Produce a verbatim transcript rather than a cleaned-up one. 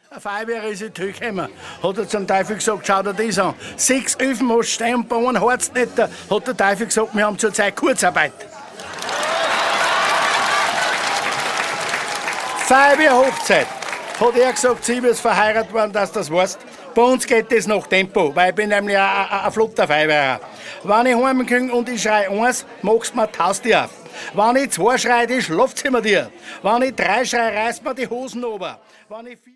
Ein Feuerwehr ist in die Höhe gekommen. Hat er zum Teufel gesagt, schau dir das an. Sechs Öfen hast du stehen und bei einem Harz nicht. Hat der Teufel gesagt, wir haben zurzeit Kurzarbeit. Feuerwehr-Hochzeit. Hat er gesagt, sie ist verheiratet worden, dass du das weißt. Bei uns geht das nach Tempo, weil ich bin nämlich ein, ein, ein flotter Feuerwehrer. Wenn ich heimkomme und ich schreie eins, machst du mir die Haustür auf. Wenn ich zwei schreie, die Schlafzimmer dir. Wenn ich drei schreie, reißt mir die Hosen runter. Wenn ich vier